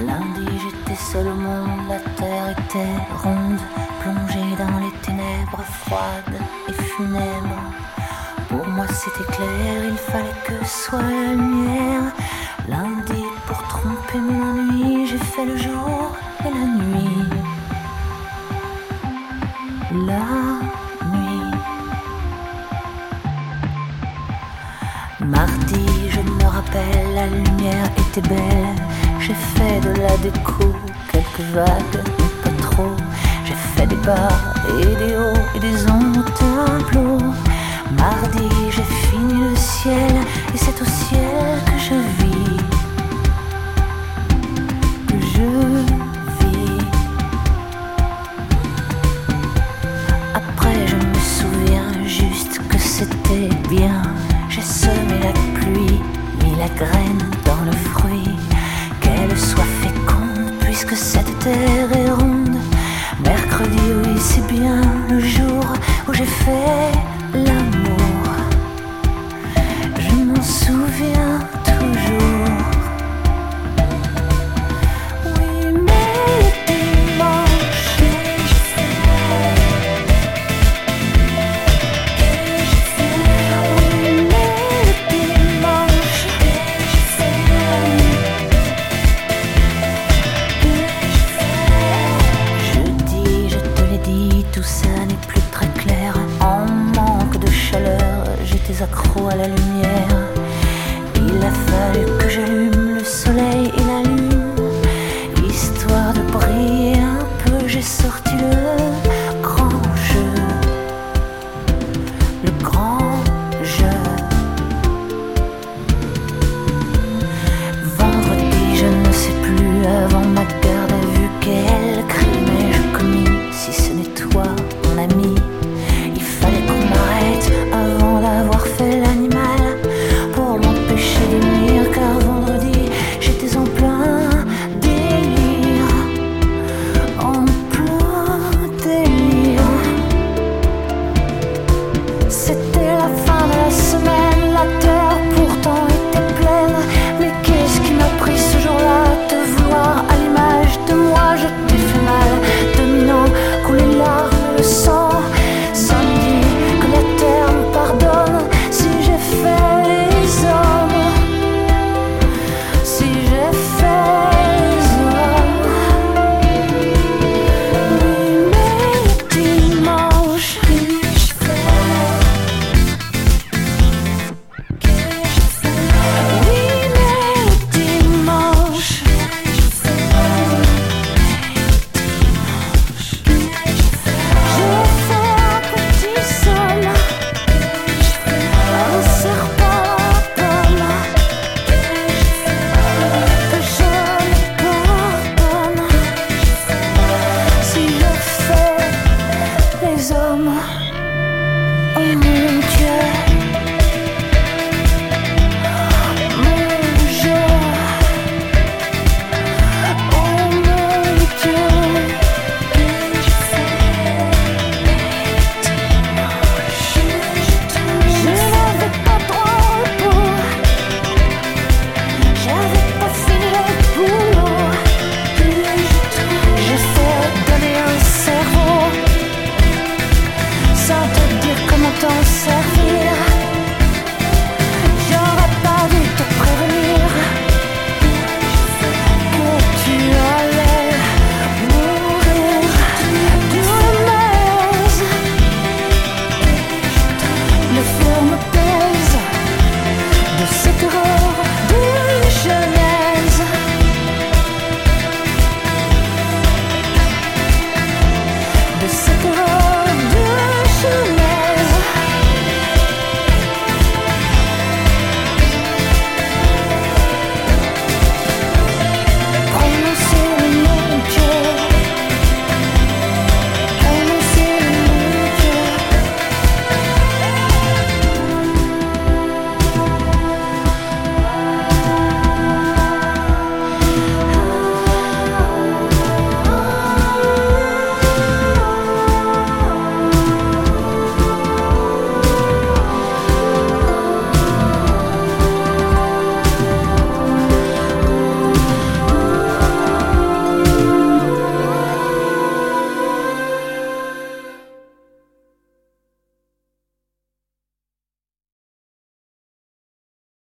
Lundi j'étais seul au monde, la terre était ronde, plongée dans les ténèbres froides et funèbres. Pour moi c'était clair, il fallait que soit la lumière. Lundi pour tromper mon ennui, j'ai fait le jour et la nuit. La nuit. Mardi, je me rappelle, la lumière était belle. J'ai fait de la déco, quelques vagues, mais pas trop. J'ai fait des bas et des hauts et des ombres tableaux. Mardi, j'ai fini le ciel et c'est au ciel que je vis. Que je vis. Après, je me souviens juste que c'était bien. J'ai semé la pluie, mis la graine dans le fruit. Qu'elle soit féconde puisque cette terre est ronde. Mercredi, oui, c'est bien le jour où j'ai fait l'amour. Je m'en souviens toujours. Oui, mais le dimanche, oui, mais le dimanche, jeudi, je te l'ai dit, tout ça n'est plus très clair. En manque de chaleur, j'étais accro à la lumière. Il a fallu que j'allume le soleil et la lune. Histoire de briller un peu, j'ai sorti le